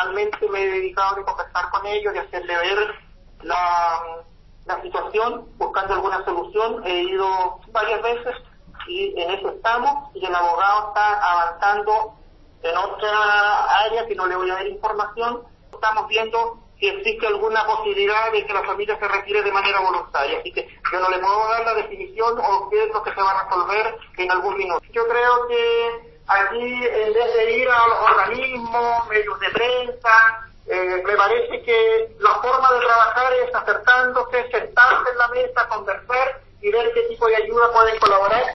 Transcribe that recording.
semanalmente me he dedicado a conversar con ellos, de hacerle ver la situación, buscando alguna solución. He ido varias veces y en eso estamos, y el abogado está avanzando en otra área que no le voy a dar información. Estamos viendo si existe alguna posibilidad de que la familia se retire de manera voluntaria. Así que yo no le puedo dar la definición o qué es lo que se va a resolver en algún minuto. Yo creo que aquí, en vez de ir a los organismos, medios de prensa, me parece que la forma de trabajar es acercándose, sentarse en la mesa, conversar y ver qué tipo de ayuda pueden colaborar.